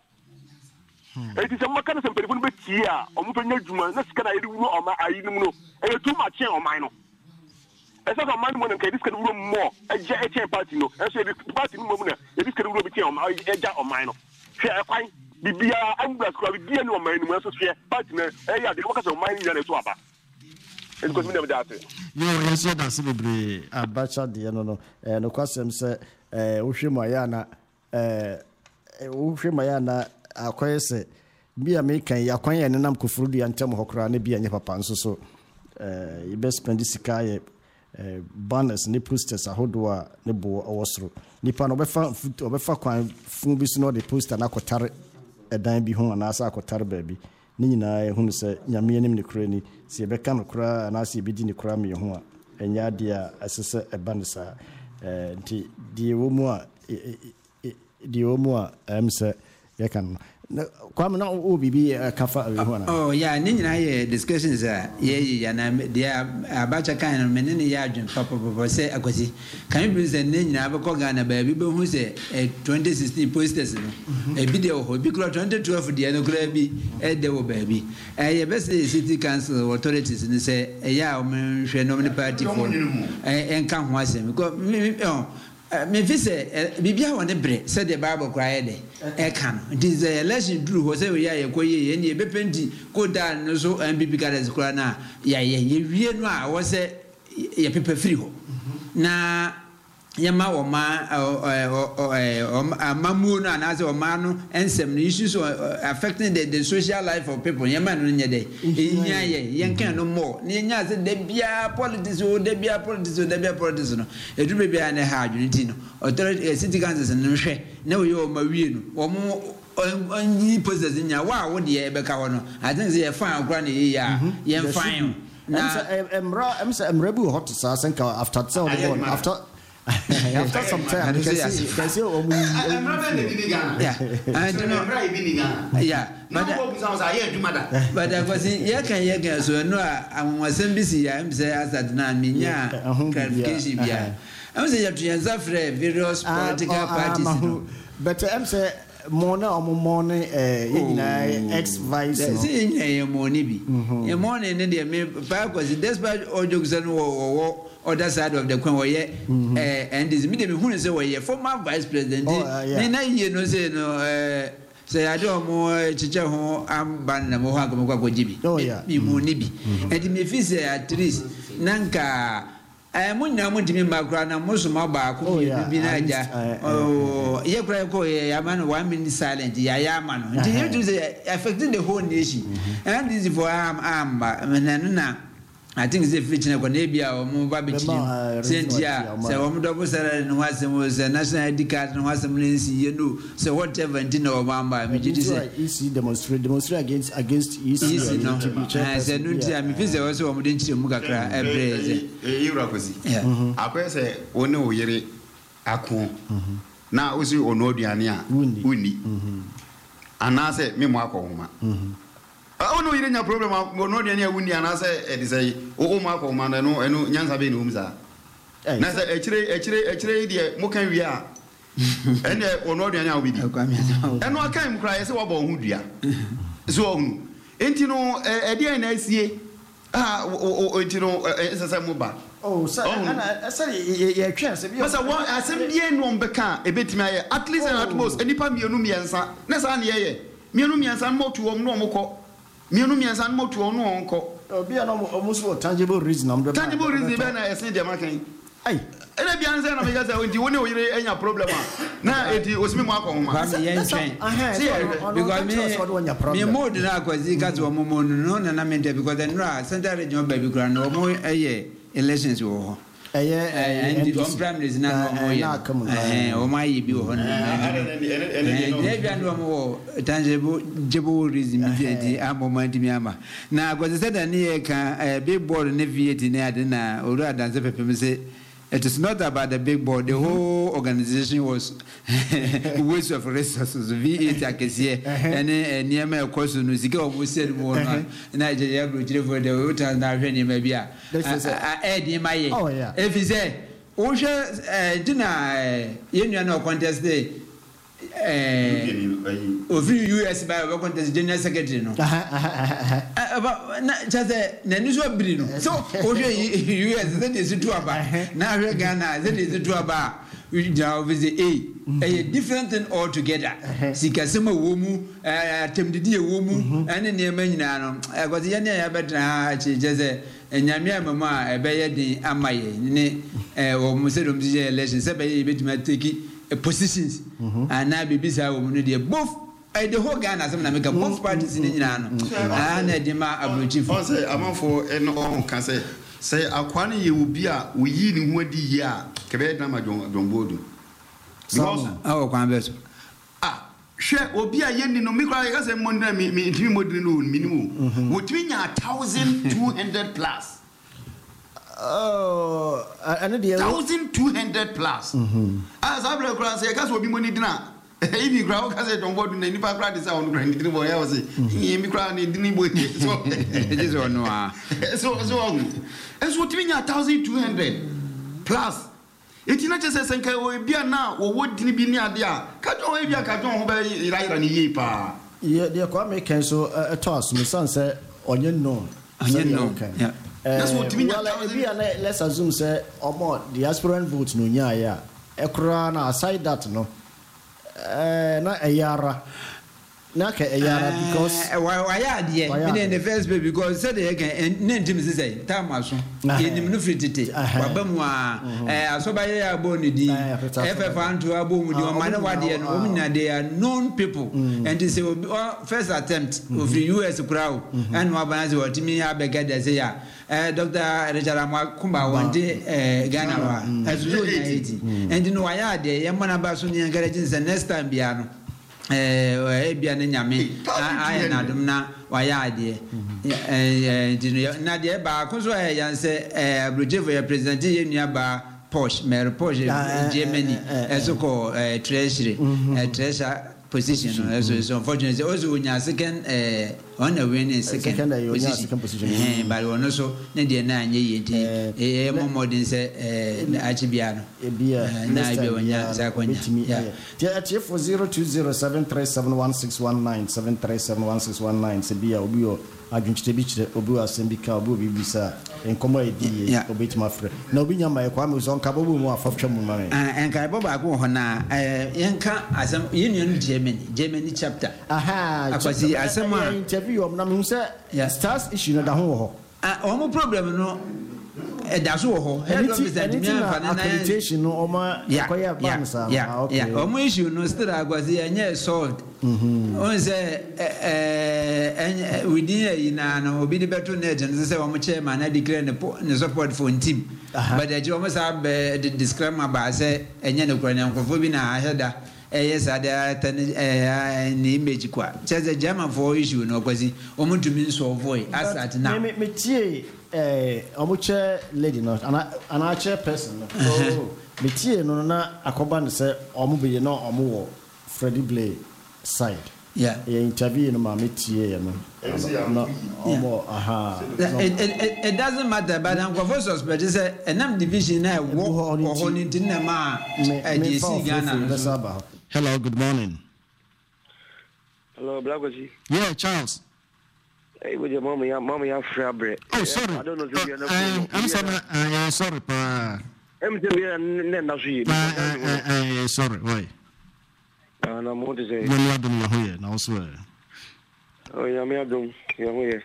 Eti se mo kana sem perifo no be tia o mo penya djuma na sika na yiri wu o ma ayi nim no e too much o man no. Eso ka man mo nke diska wu mo e je e chen party no. Eso e party no mo na e diska wu be tia o ma e ja o man no. Hwe e kwan bibia ambulance ko bibia ni o man ni mo so hwe party na e ya de wo ka so man ni na so aba. E ko mi na me da ate. Yo reso da se bebre abacha de no no eh no kwasem se eh wo hwe mo ya na eh wo hwe mo ya na akwese bia me kan ya kwan ya nenam kofuru du ya ntem hokora na bia nye papa nso so eh you best spend sika ye eh banners ne posters ahodo a ne bo owosoro nipa no befa obefa kwan fun bi so no de poster na kotare edan bi ho na asa akotare ba bi ni nyina e hunu se nyame anim ne kura ni se e beka no kura na asa e bidi ne kura me ho a enya de a asese e banisa eh nti die wo mu a die wo mu a em se ye kan kwam na o bibi kafa we ho na oh yeah ni nyina ye discussions a ye ya na dia abacha kan no menene ya adwen papa papa say akwasi kan bi say ni nyina be ko Ghana ba bi be hu say twenty sixteen posters no e bi de ho bi kura twenty twelve dia no kura bi e de wo ba bi e ye be say city council authorities ni say e ya o men hwe no party for e enka ho asem ko me vise bibia won de bre said the Bible cry de e kan this election drew ho say we ya ye koye ye ne be penti ko da no so M B P gardens kura na ya ye ye wie no a wo say ye pepe free ho na yama wo ma amamu no anaze wo ma no ensem no issues affecting the, the social life of people yama no nye de enya ye yenkan no more ne nya se de bia politics o de bia politics o de bia politics no edu be bia na ha adwuniti no authority city councils no hwe na wo yo ma wie no wo mo onyi process nya wa wo de e be ka wo no I think say fine akura na ye ya ye fine na emra emsa emrebu hot sa senka after so after after some time you can see you can see oh I'm not in the Ghana yeah I don't know yeah but but I was in yeah can yeah can so no am wasem bisi ya am say asad na minya clarification bia I'm saying you have various political parties. But I'm saying Mona or morning, ex vice. Saying a money be. A morning in the back was despite all jokes and war. Other side of the coin, and this medium who is away, former vice president. Nina, you know, say no, say I don't more Chicha, I'm Banna Mohaka Jibi. Oh, yeah, you munibi. And me fizz at least Nanka. I am one now to me, my grand, and most of my back. Oh, yeah, Binaja. Oh, Yakrako, a man one minute silent, Yaman. You say affecting the whole nation. And this is for I'm, I'm, Manana. I think it's a feature of Conabia or Mubabi, Sentia, so I'm double salary and was a national I D card and was some you know, so whatever and Tino Obama, which is easy demonstrate, demonstrate against against easy. I said, no, I'm busy also on the Mugakra every Iracosi. I say, oh no, Yeri Aku. Now, was you on Odiania, Winnie, and I said, Mimako. Oh no, you didn't have problem. No, any windy and I say, it is a oh, Marco man, and no, and Yansabi Numza. And I said, actually, actually, actually, dear, Mokan we are. And or no, Diana will be. And no, I can't cry as a wobble, Hudia. So, ain't you know, a dear and I see, ah, oh, you know, as a Muba. Oh, sir, I said, yeah, chance. I said, dear, no, Becca, a bit my at least and at most, any pam you know me and son. Nessan, ye, me and son more to a normal. Mianumians and more to no uncle. Be almost for tangible reason. Tangible reason, I say, the American. Aye, and I be answered because you know any problem. Now it was me, Marco. Because me more than I was the cat or Momo, and I meant because then Santa Region baby grand or more a year elections were. And the one prime is not more. Oh, my, be one. And more tangible, jibble reason. I'm moment to Miama. Now, because I said, a big board and aviating Adena, or rather than the say, it is not about the big board. The whole organization was waste of resources. V eight, I can see, and near my question, we go, we said more. And I just for the water and I maybe I add in my. Oh, yeah. If he say, Osha dinner, you know, contest day. Of U S by a contest general secretary. About just a Nanuswa Brino. So, U S then is to a bar. Now, Ghana, then is to a bar. We now visit a different thing altogether. Sikasima woman, attempted a woman, and in the Menano. I was the Yana better, just a Yamia Mamma, a bayadi Amaye, ne, or Museum election, seven bit my take positions, and now be busy woman, both. I the whole Ghana, some make a both parties in the Nano, and a dema abluchi. I'm for an on can say, say, Aquani, you will be a we in what the year, Quebec, Namajon, Don Bodu. Oh, Converse. Ah, share or be a yen no micro as a Monday, me, me, minimum, would mean a thousand two hundred plus. Oh, another thousand two hundred plus. As I will cross, I guess will be money dinner. If you grow, because I don't want to any practice on grand boy, I was saying, me crying in the boy. So it is on no. So, so, as what mean a thousand two hundred plus. It's not just as I will be now, or what did be near there? Cut away, I can't obey right on the pa. Yeah, they are quite cancel a toss, my son said, on your no. Yeah. That's what we let's assume, say, or more the aspirant votes no, yeah, yeah. A crown aside that, no. Not a yara. Not a yara because why are you in the first place? Because said again, and name to say, Tamas, in the Munufriti, Babamwa, so by a bony D, F F and to a boom with your Manawadi and Omina, they are known people, and this is first attempt of the U S crowd, and Wabanaz or Timmy Abegad as a Doctor Rejarama Kumba one day, Ghana, as you eighty, and in Waya, the Yamana Basuni encourages the next time piano. Eh, Bian Yami, I and Adamna, why I dear. Nadia Barcos, I say, a Brujeva presented nearby Posh, Mary Posh, Germany, as so called treasury, a treasure. position. No, so, so unfortunately, also when you second, uh, on a winning second, second position, second position. Uh, but also, Nadia nine years, eh, more modern say, uh, Archibiano, a beer, Nabia, Zaquin. Yeah, yeah, for zero two zero seven three seven one six one nine seven three seven one six one nine. Sebia Obio, Agent Beach, Obu Assembika, Obu Bisa, and Comedy, Obit Mafre. No, Binya, my Kwame was on Cabo more for Chamu. And Kaboba go on now, Yanka as a Union Germany, Germany chapter. Aha, I was the as a interview of Namusa, stars issue at the home. Ah, no problem, no. That's all. Accreditation, no, my yeah, yeah, yeah, yeah. Almost you know, still I was here and yes, solved. On say, within a year, will be the better legend. This is our chairman. I declare the support for a team. But the Jomas have the disclaimer about say, and Yanoko for Fubina, I had that. Yes, I had an image. Just a German for issue, no, because he almost to mean so void as at now. Eh, omuche lady no ana ana chairperson no so metie no na akoba ne se omu be no omu wo Freddie Blay side yeah e interview no ma metie no no omo aha it doesn't matter but am go suspect say enam division na wo ho ni tin na ma e di si Ghana. Hello, good morning. Hello, Blagosi. Yeah, Charles. Hey, with your mommy, mommy, I'm free. Oh, sorry. I don't know if you're not. I'm sorry. I'm sorry, pa. I'm sorry. I'm sorry. Why? And I'm going to say. You're not doing here now, swear. Oh, yeah, me, I don't. You're here.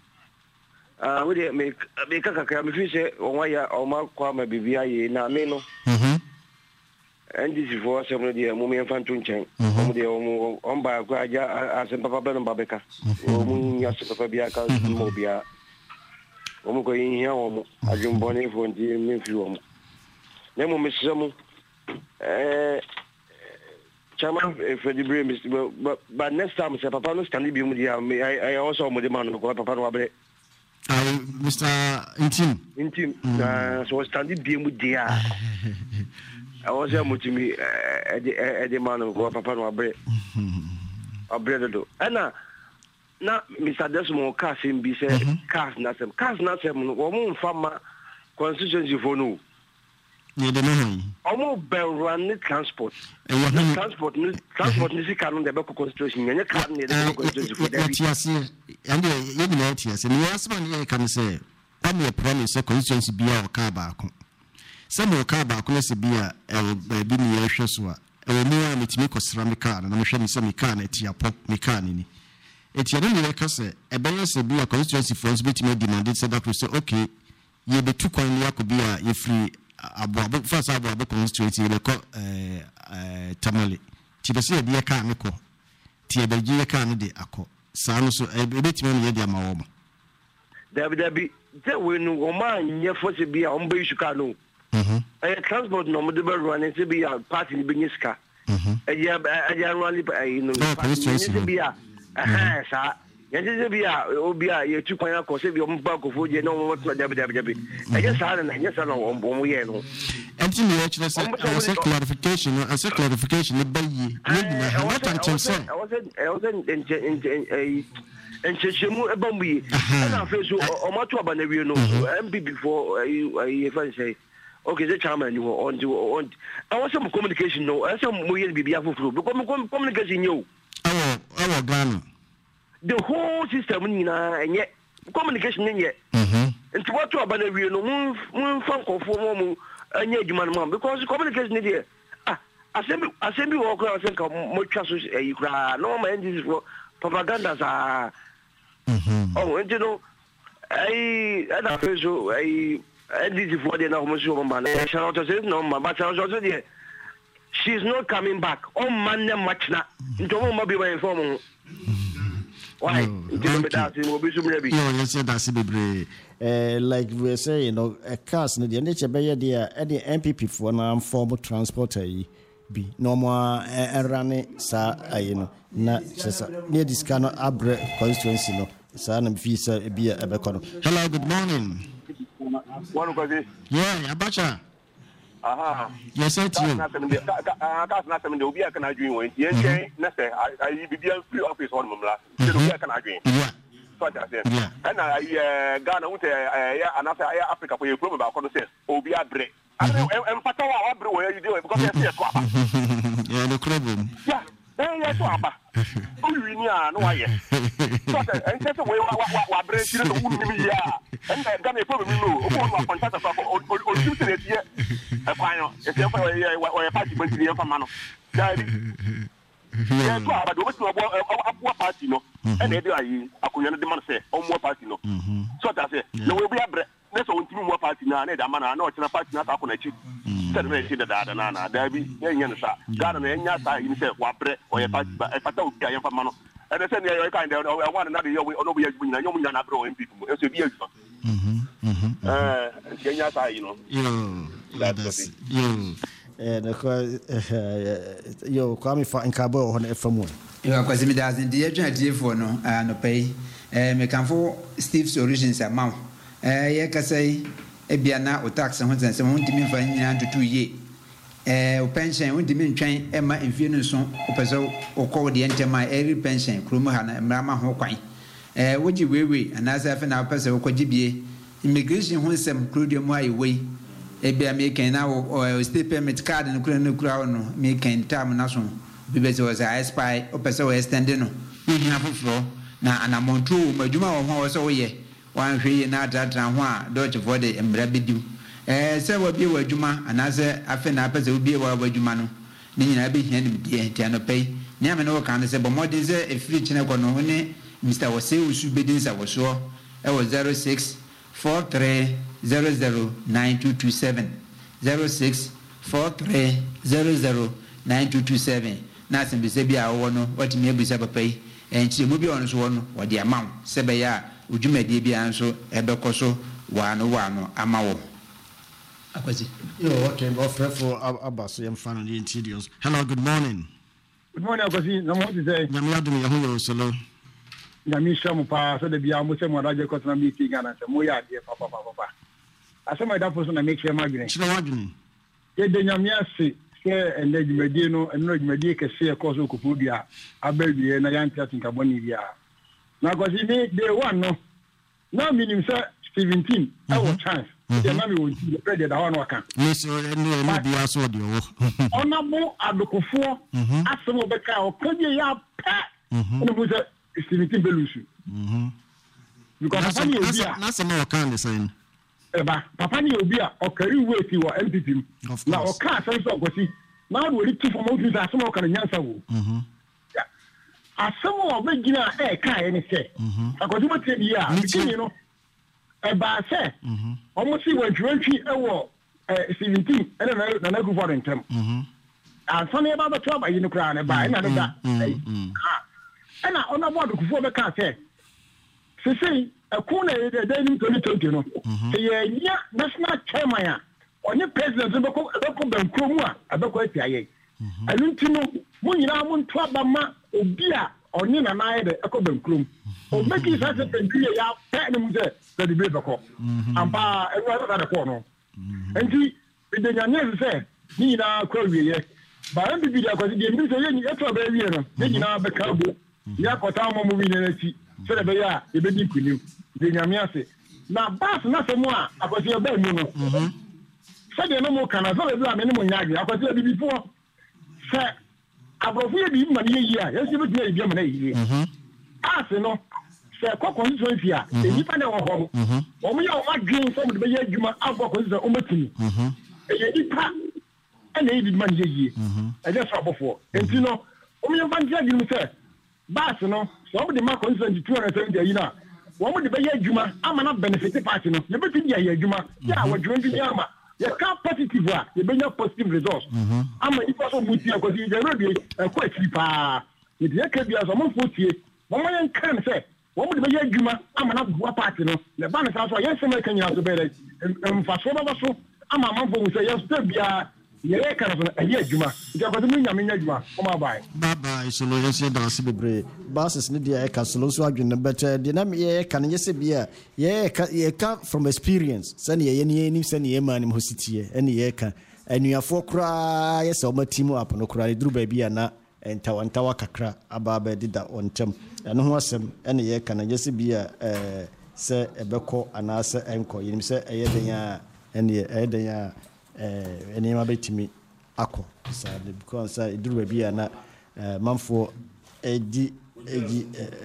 Ah, we did make make a crack. I'm say, oh, why, oh, my, Kwame, B I A, na me no. Mm-hmm. And this is for some of the mommy and Fanton Chang. Um, the on by Graja as a Papa Ben Babeca. Um, yes, Papa Biaca, Mobia. Um, going here, I don't bonnet for the Minfium. Nemo Miss Samu. Eh, Chairman, Freddie Bray, but next time, Sir Papa, no stand be with I also with the man who got Papa Wabre. Mister Intim. Intim. So standing being with the I was able to me at the man of Papa Wabre. A bread. And now, now, Mister Desmond Cassim be said, Cass Nassam, Cass Nassam, woman farmer constituency for no. You don't know. Almost bell run transport. Transport, transport, this canon, the Boko constitution, and you can't need the constituency for that. Yes, and you know, yes, and the last one can say, I'm a promise a constituency be our car back. Some of car back, let's be a baby Shasua. I will know I'm to make a ceramic car, and I'm sure some can at your pop mechanic. It's your only like I say, a balance be a constituency for us, which may demand said that we say, okay, you be too coin, could be a free. Abu first Abu constituency le ko eh eh tamale ti be se de ka me ko ti e be ji ka no de akọ sa no so e betime no ye de amawo mo dabi dabi te we no o ma nye fo se bia o mbe isu ka no mhm eh transport no mo de be run se bia party ni be nyiska mhm eh ya eh ya run li eh no constituency se bia eh sa yanzu bi a obi a ye tu kwan akọ se bi o mba ko foje na o mo tuna dabi dabi dabi e je sa na nye sa na o mo ye no enti me actually say I say clarification I say clarification le bayi le bi na what am to say I was I was in in in en chechemu e bambu yi na fe so o ma tu aba na wi no M B before I fan say okay the chairman you on on I was some communication no I say mo ye bibia foforo because communication you awo awo Ghana the whole system nina enye communication enye mhm nti what you abana wie no mun mun fan kofo mo mu enye adwuma no because communication ne dey ah assembly assembly work I think mo twa so e kra no ma end for propaganda sa mhm oh nti no ai ada feso ai end for the na mo so mo ma na shout out say no ma but shout out say she's not coming back on man na match na nti mo ma be by inform why? No, uh, like we were saying, you know, a cars, the nature by the any M P P for now form transporter be no more running, sir, you know, not just near this kind of abre constituency, no, son and visa be a beacon. Hello, good morning. One of yeah, Abacha. aha yes I tell you na sem de ka ka na sem de obi aka na adwin won tie chen na say ayi bibia free office on mumla se obi aka na adwin yeah so I say and I Ghana won ya anasa ya Africa for you problem ba ko no say obi abre em fata wa abre wo you do because you see to aba yeah no problem yeah eh yeah to aba o wi ni a no wa ye so en say we wa wa abre ti no wu ni ya en Ghana problem no o ko wa contract for o o ti se tie e kwa yo e se fa we we party banti ni fa ma no dai yeah to aba do we to abo party no and they do ayi akonya no de man say o mo party no so that say no we be abre na so ntimi mo party na na da mana na o china party na ta ko na chi said me chi da da na na da bi yen yen sa Ghana na enya sa yin say wa bre o ye party ba e fata o bia yen fa ma no e de say ne yo kind of o one na de yo no be yagu nyina yo mu nyana bre o M P e so bi yagu mhm mhm eh enya sa yi no yo that's yo eh na ko yo Kwame fa nkabo ho na F M one yo kwasi mi da zin die twa die fo no anopai eh mekanfo Steve Solutions amount eh ye kasai e bia na o tax ho tsense mo ntimi fa nyina tutu ye eh o pension wo ntimi ntwen e ma enfie no so o peso o ko de ntema e pension krum ha na mrama ho kwan eh woji wewe anasa fa na peso ko gibie immigration ho nsem krudio mu ayi we e bia me kan na o state permit card no kura no kura no me kan tam na so bi be so I spy o peso o extend no ni hina foforo na anamontu madwuma wo ho so wo ye wan hwe na atatra ho a dodge for the embra bidu eh se wo bi wadwuma anase afa na apese wo bi wa wadwuma no ni nyina be hia ni die tia no pei ni ame no kan se bo modern se e free chine ko no ne Mister Wose usu bedin sa wo so e wo zero six four three zero zero nine two two seven zero six four three zero zero nine two two seven na se bi se bi a wo no wati me bi se papa yi enchi mu bi on so no wo de amount se be ya ujumadi bi anso ebekọ so wano wano amawo akwati yo okay go for abaso yam fan the insidious hello good morning good morning akwati na mo ti say nyamadu me yahu solo nyami shamu pa so de bia mo se mo daje ko na mi ti Ghana se mo ya de papa papa papa asema da for so na make sure magine chira wadwini ye de nyami ase se ene jumadi no ene jumadi ke se ko so ko fudia abawie na yantia tinka boni bia na kwasi ni day one no na minim say seventeen I will chance the na me won ti the da one waka no so no no bia so de wo onabo adokofo asemo beka o kanye ya pa no bu say seventeen belusu mhm because papa ni obi a na so no kan the same eba papa ni obi a o carry weight wo M P P na o ka say so kwasi na do ri tu for mo tu say asemo kan nyansa wo mhm asemo obegina e ka e ni se akwati mo tie dia kini no e ba se omo si wantwantwi e wo seventeen e na na na gu for ntem mhm anso ne ba ba to ba yi ni kra ne ba e na ne da ha e na ona board ku fo be ka se se se e ku na e de ni twenty twenty no e ye nya national chairman a onye president be ko be ko ban kromu a be ko atiaye anu ntino mo nyina mo nto abama obi a onye na na ide ekobe nkrum o meki sa se pentie ya pe ne mu se se di be beko ampa enwa ta de ko no enti de nyanya se ni na kwa wiye ba en bibi da kwasi de mbi se ye ni eto ba wiye no ni na be ka bo ya kota mo mo wi na ti se de be ya e be di kunim de nyanya se na bas na se mo a akwasi e ba mu no se de no mo kana so be a me ni mo nyaage akwasi e bibi fo se abrofu ye bi ma ye yi a ye se be die bi ma na yi mhm ase no se ko constituency a e ni pa na wo ho o mo ye o ma dwen so mo de be ye adwuma agbo constituency o matini mhm e ye ni pa e na yi bi ma ye yi mhm e je so abofo enti no o mo ye fa ntia di mu se bas no so mo de ma constituency two hundred seventy yi na wo mo de be ye adwuma ama na benefit party no ye be ti ye adwuma ya wo dwen bi ama ye ka positive a ye be nya positive results mhm ama ifa so muti akosi je no bi e kwa chipa ye de ka bia so mo fotie mo mo yen kan se wo mo de be ye adwuma ama na bua party no le ba na so ye se me kan nya so be le mfa so ba so ama man fo mu se ye so bia ye kan so e ye adwuma je akosi mu nya me nya adwuma o ma bai bye bye so lo ye se da se bebre basis ne dia e ka so so adwene better de na ye kan ye se bia ye ka ye ka from experience sani ye ni ni sani ye man mo sitie ene ye ka enuafo kura yes o matimu apo no kura duru ba bia na entawa ntawa kakra aba ba dida ontam eno ho asem ene ye kana yesi bia eh se ebeko anase enko yinim se eyeden ya ene eyeden ya eh ene ma betimi akọ so because uh, duru ba bia na uh, manfo edi edi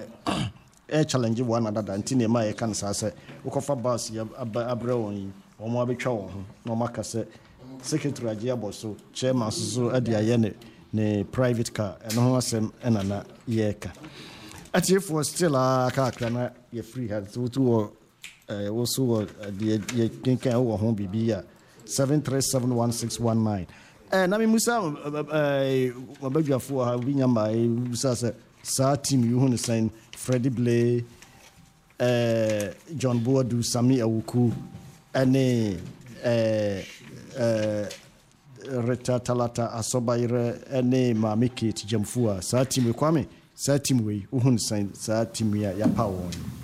e challenge one another ntine ma ye kan sa se ukofa bus ya abre won omo abetwa won ho no maka se secretary agia boso chairman so ade aye ne ne private car eno ho asem enana ye ka ati for still aka akra na ye free had so to eh wo so de ye kinkan wo ho bibia seven three seven one six one nine eh na mi musa eh wabadwafo ha bi nyamba eh musa se sa team you hu ne sign Freddie Blay eh John Boadu Sami Awuku ene eh eh Reta Talata Asobaire ene Mami Kate Jamfua sa team kwame sa team we hu ne sign sa team ya ya power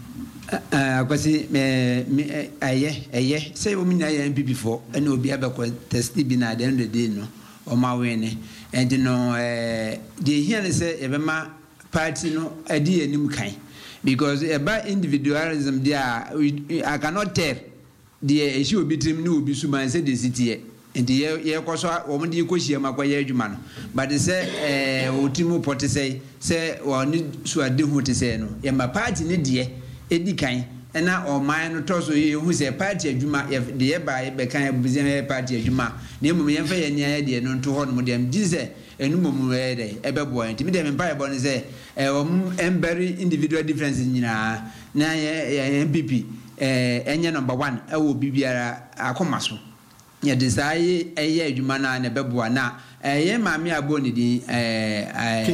ah kwasi me aye aye say wo mina ya N P P for ene obi abekọ test bi na the end of the day no o ma win and no eh the here say e be ma party no adi anim kan because about individualism there I cannot tell the issue obi trim no obi suman say the city and the ye koso o mo di ko hia makoya adwuma no but say eh otimu pot say say oni su ade hu te say no ye ma party ne de edi kan na o man no to so ye hu say party adwuma de ye ba ye be kan business party adwuma na emum ye mfa ye nia ye de no to ho no mo dem di say enu mum e de ebe bo enti me dem empire bo ne say eh um embury individual differences nyina na ye N P P eh enye number one e wo bibiara akomaso ye desire eye adwuma na na bebo na eh ye maami aboni di eh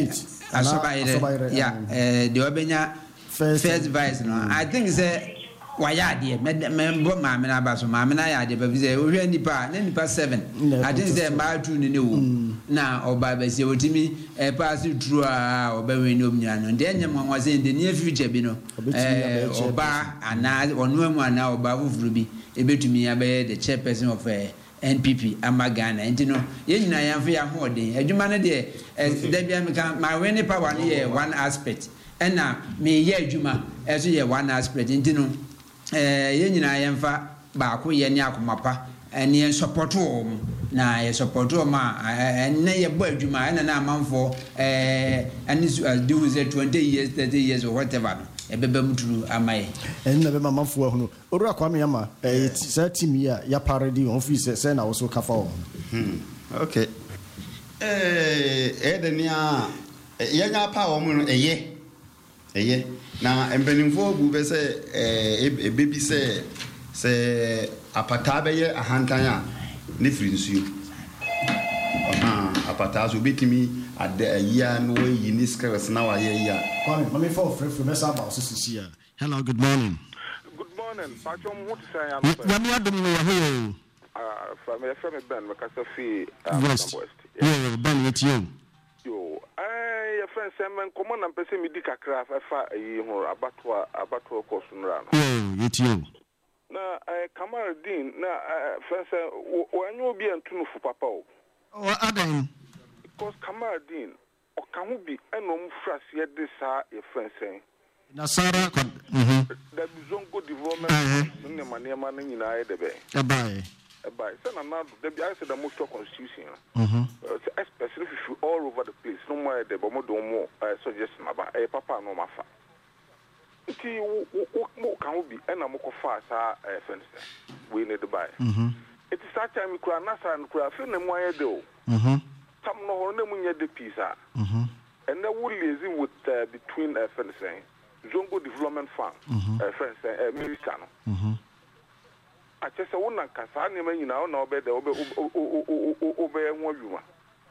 asobaire ya eh de obenya first vice no I think say waya de me me maami na baso maami na ya de ba bi say ohwe nipa na nipa seven I think say ma tu ni ne wo na oba ba se otimi e pass through a oba we ni omnya no de enya mwanwa se de near future bi no eh oba ana onu mu ana oba fufuru bi ebetumi ya be the chairperson of uh, N P P amagana enti no ye nyina ya mfa ya hoden adwuma no de da bia me kan my winning power no ye one aspect ena me ye adwuma eso ye one aspect enti no eh ye nyina ya mfa ba ko ye ni akomapa ene en support o na ye support o ma ene ye bo adwuma ena na amanfo eh ene do say twenty years thirty years or whatever ebebe muturu amaye ene be mamanfo ahunu oru akwame yama eh sa team ya ya parody office say na also kafa o hmm okay eh edenia ye nya pa o mu no eye eye na embenimfo bu be say eh ebebi say say apata be ye ahantan a ne firi nsuo aha apata so betimi ade ayia no yi ni skills na wa ye ya kwame mami for free free mesa ba so sisi ya hello good morning good morning pacho mo to say am ya me adom no ho ah from me from Ben Makasa fi west yeah Ben with you yo eh your friend say men komo na pese mi di kakra fa yi ho abatwa abatwa course nra no yeah with you na eh Kamaldeen na friend say wanyo obi antunu fu papa o o adam because Kamaldeen o kan hu bi enom frase de sa your friend say na Sara mhm the Zongo development ne maniema na nyina ye de be e bai e bai say na na de bi I say the most constitution mhm especially if you all over the place no more de bo mo do mo suggestion aba e papa no mafa ti wo kan hu bi ena mo ko fa sa friend say we need to buy mhm it is that time kura na sa kura fe na mo aye de o mhm tam no ho na mo nya de pizza mhm and then we liaison with uh, between uh, friend say Zongo Development Fund uh, friend say uh, minister no mhm a che se wona kasa ne ma nyina na obe de obe obe enwo yuma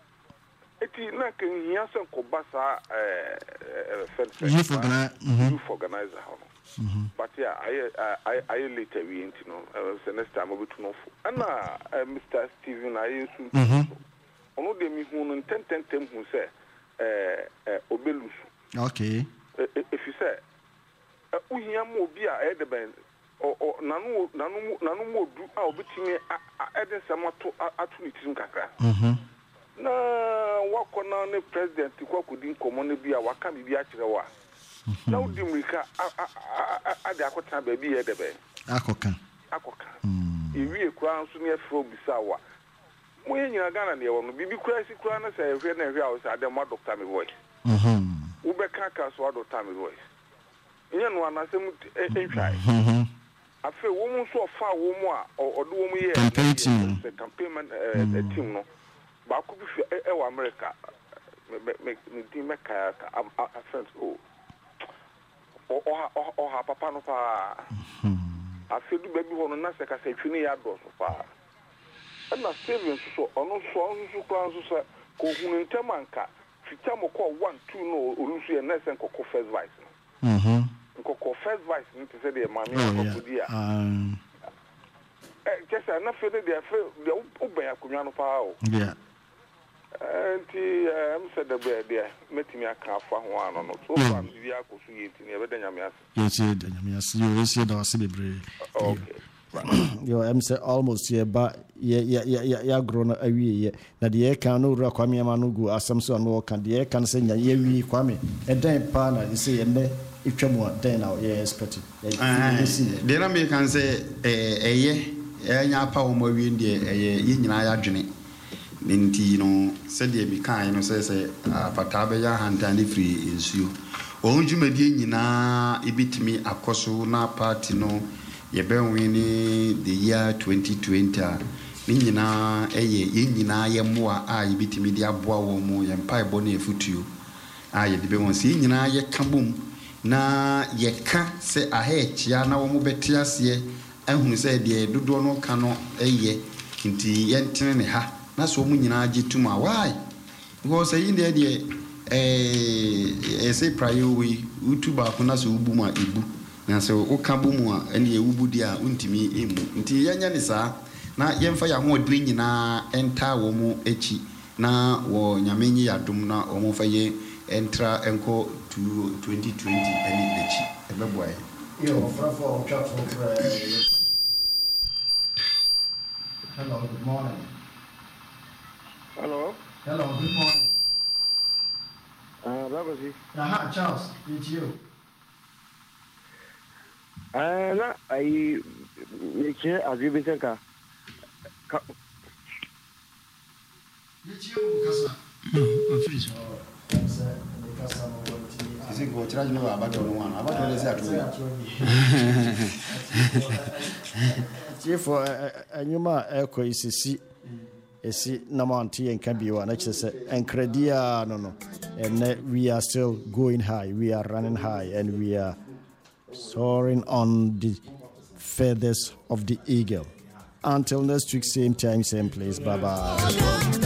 eti na kan hia se ko basa eh friend say you for gana mhm you organizer ho mhm but yeah I I I later we into no say next time obe to no ana Mister Steven Ayesu mhm ono de mi hu no ten ten ten hu say eh obelusu okay if you say uhia mo bi a e de ben o nanu nanu nanu modu a obetimi eden samato atu ni tim kakra mhm na wako na ne president kwa kudi nkomo ne bia waka bi bia kire wa na udi mrika ade akota ba bi ye debe akoka akoka ewie kwa nso ne afro bisa wa mo ye nyina Ghana ne wono bibi kura si kura na say ehwe na ehwe a wo say ade mo doctor me voice mhm wo be kaka so doctor me voice nye no anasem ehwai mhm afi wo mu so fa wo mu a odo wo mu ye campaign team campaign man team no ba ko bi e wa America me me me di me ka a friends o o o ha papa no pa afi du baby ho no na se ka se twini ya do so pa na savings so ono so ono so kwa so se ko hunu ntemanka fita mo ko one two no olusu ye na se ko first vice mhm ko first vice ni te se de mami ko dia um eh kesa na fe de de fe de uban akonwa no pa o yeah anti am said the bed there metimi aka afa ho ano no so fa bi akosu yenti ne be da nyame ase yenti da nyame ase yo ese da ase bebre okay yo am say almost here but yeah yeah yeah yeah grown awie ye na de kan no ra kwame ma no gu asam so no kan de kan say nya ye wi kwame e den pa na say ye ne itwamu den na ye expect de na me kan say eh eye enya pa wo ma wi ndie eye ye nyina ya dwene nti no said ye bi kan no say say apata be ya hantani free ensuo o njumadi nyina ebitimi akoso na party no ye ben wini the year twenty twenty ni nyina eye ye nyina ye moa a ye bitimi dia boa wo mu ye mpa ebo na efutuo a ye de be won si nyina ye kabum na ye ka se ahechia na wo mu beti ase ehunu se de dodo no ka no eye nti ye ntene ne ha na so mu nyina agituma why because say inde de eh say prayo we utuba ko na so ubu ma ibu na so ukabu mu a ene ye ubu dia untimi emu nti yanya ne saa na yemfa ya ho odri nyina enta wo mu echi na wo nyamenyi yadum na wo mu fa ye entra enko to twenty twenty ene dechi ebeboy yo fra for chat for hello good morning hello hello good morning ah babazi aha Charles it's you ah na ai yake azubi sanka it's you kasa no finish kasa kasa no wanti isingo chiraji no abato no wana abato le se atu chief anyuma eko isisi esi namanti en kan biwa na chese encredia no no and we are still going high, we are running high, and we are soaring on the feathers of the eagle. Until next week, same time, same place. Bye bye.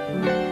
Bye.